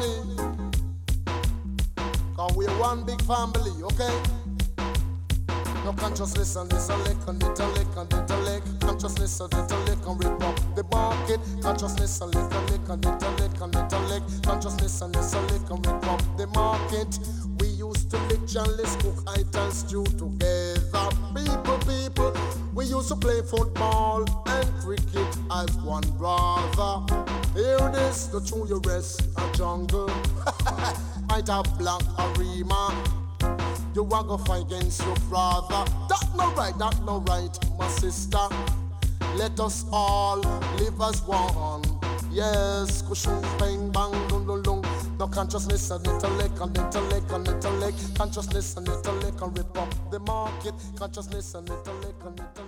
harmony. Cause we're one big family, okay? No consciousness and intellect and intellect and intellect. Consciousness and intellect and rip up the market. Consciousness and intellect and intellect and intellect. Consciousness and intellect and rip up the market. We used to lick Janlis, cook, and stew together. People, we used to play football and cricket as one brother. Hear this, the true you rest a jungle. Fight a black arima. You want to fight against your brother. That no right, my sister. Let us all live as one. Yes, kushung bang bang lung lung lung. No consciousness and intellect and intellect and intellect. Consciousness and intellect and rip up the market. Consciousness and intellect and intellect.